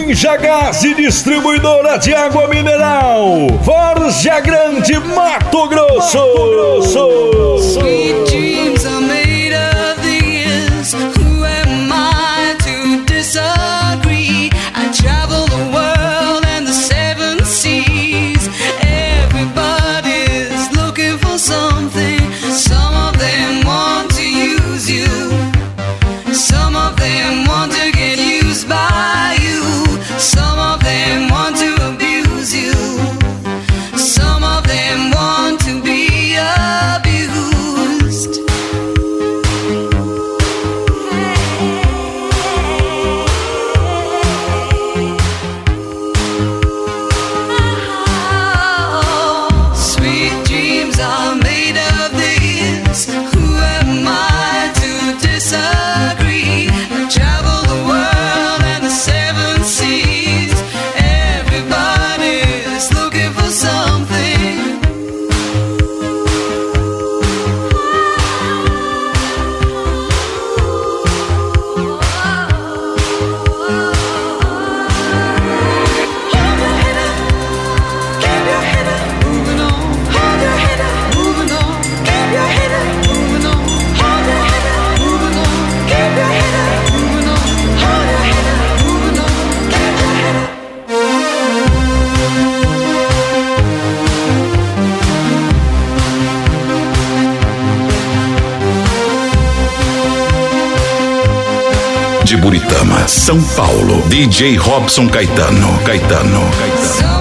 Ninja Gás e Distribuidora de Água Mineral, Várzea Grande, Mato Grosso. Sweet dreams are made of these. Who am I to disagree? I travel the world and the seven seas. Everybody's looking for something. Some of them want to use you. Some of them want to get used by you. Some of them want to abuse you. Some of them want to be abused. Sweet dreams are made of these. Who am I to disagree? I travel the world and the seven seas. Everybody's looking for something. Hold your head up, keep your head up, moving on. Hold your head up, moving on. Keep your head up, moving on. Hold your head up, moving on. Keep your head up, moving on. Hold your head up, moving on. Keep your head up. De Buritama, São Paulo, DJ Robson Caetano. So